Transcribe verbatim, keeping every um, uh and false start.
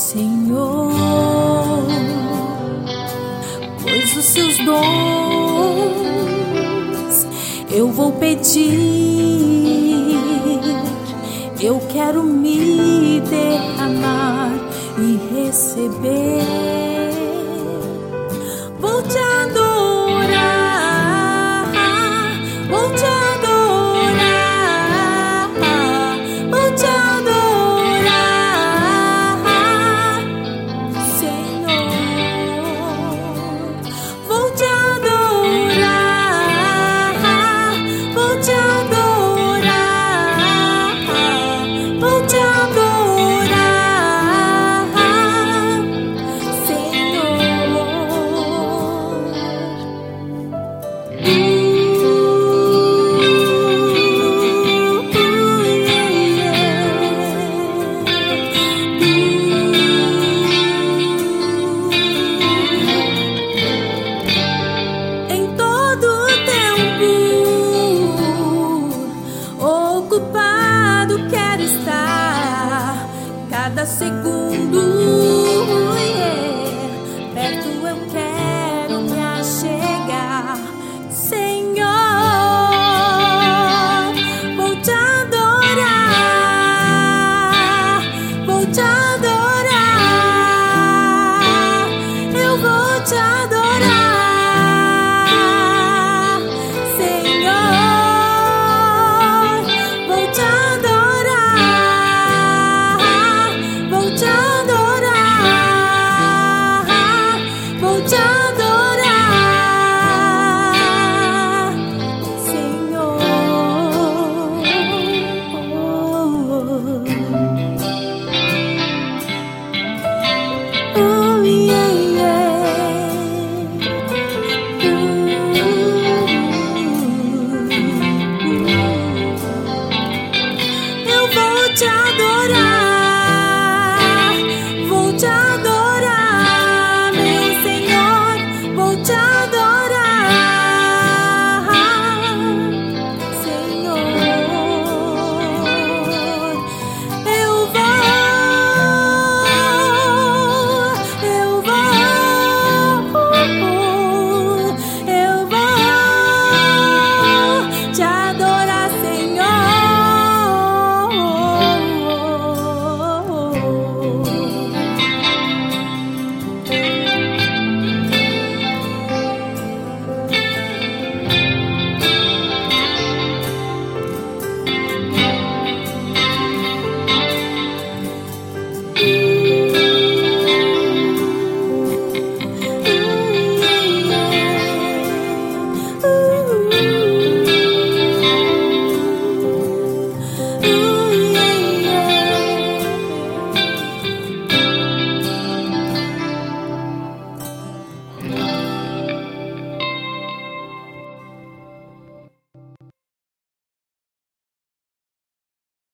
Senhor, pois os seus dons eu vou pedir. Eu quero me derramar e receber. Vou te adorar, vou te adorar, vou te adorar, Senhor. Vou te adorar, vou te adorar, vou te adorar, Senhor. Em todo tempo ocupado quero estar, cada segundo